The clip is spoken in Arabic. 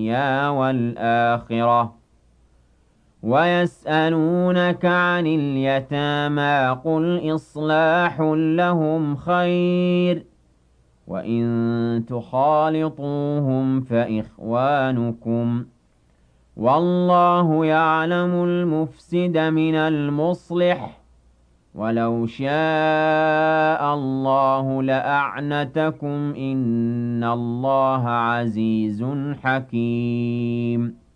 الدُّنْيَا وَالْآخِرَةِ وَيَسْأَلُونَكَ عَنِ الْيَتَامَىٰ قُلْ إِصْلَاحٌ لَّهُمْ خَيْرٌ ۖ وَإِن تُخَالِطُوهُمْ فَإِخْوَانُكُمْ ۚ وَاللَّهُ يَعْلَمُ الْمُفْسِدَ مِنَ الْمُصْلِحِ ۚ وَلَوْ شَاءَ اللَّهُ لَأَعْنَتَكُمْ ۚ إِنَّ اللَّهَ عَزِيزٌ حَكِيمٌ